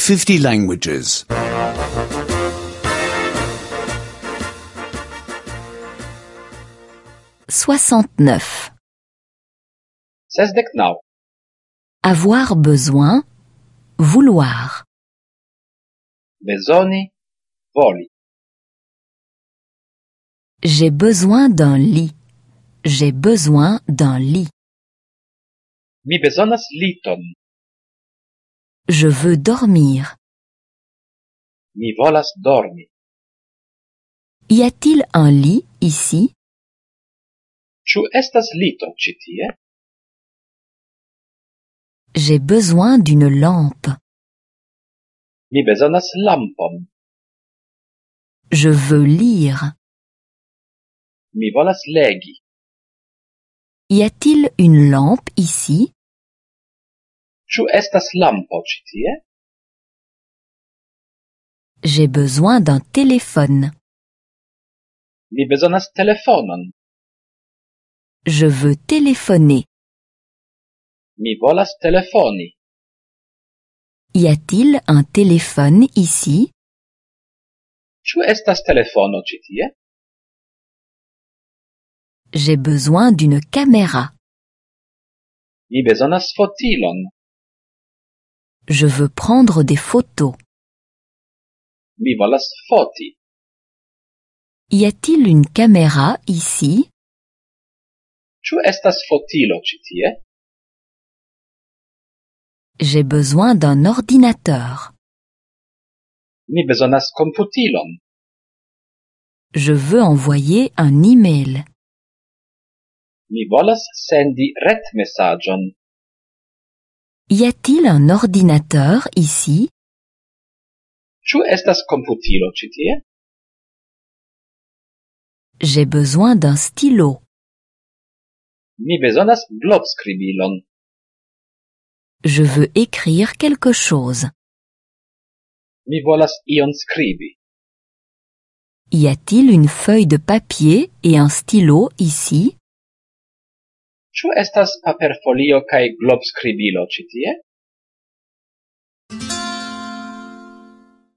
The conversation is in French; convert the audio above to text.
50 languages. 69. 69. Avoir besoin, vouloir. Bezoni, voli. J'ai besoin d'un lit. J'ai besoin d'un lit. Mi bezonas liton. Je veux dormir. Mi volas dormi. Y a-t-il un lit ici? Ĉu estas lito ĉi tie? J'ai besoin d'une lampe. Mi bezonas lampon. Je veux lire. Mi volas legi. Y a-t-il une lampe ici? Ĉu estas lampo ĉi tie? J'ai besoin d'un téléphone. Mi bezonas telefonon. Je veux téléphoner. Mi volas telefoni. Y a-t-il un téléphone ici? Ĉu estas telefono ĉi tie? J'ai besoin d'une caméra. Mi bezonas fotilon. Je veux prendre des photos. Mi volas foti. Y a-t-il une caméra ici? Ĉu estas fotilo ĉi tie? J'ai besoin d'un ordinateur. Mi bezonas komputilon. Je veux envoyer un email. Mi volas sendi retmesaĝon. Y a-t-il un ordinateur ici? Ĉu estas komputilo ĉi tie? J'ai besoin d'un stylo. Mi bezonas globskribilon. Je veux écrire quelque chose. Mi volas ion skribi. Y a-t-il une feuille de papier et un stylo ici? Ĉu estas paperfolio kaj globskribilo ĉi tie?